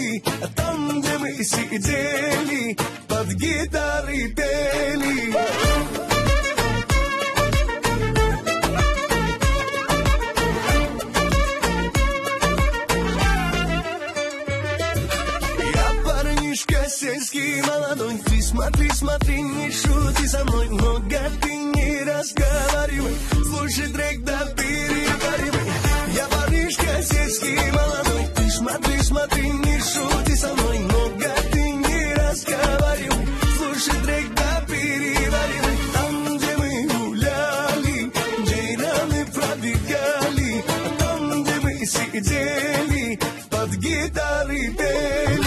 гуляли, а там, где мы сидели, под гитарой пели. Я сельский молодой, ты смотри, смотри, не шути со мной, много ты не разговаривай, слушай трек да переваривай. Я парнишка сельский молодой, ты смотри, смотри, не шути со мной, много ты не разговаривай, слушай трек да переваривай. Там, где мы гуляли, джейраны пробегали, а там, где мы сидели, под гитарой пели.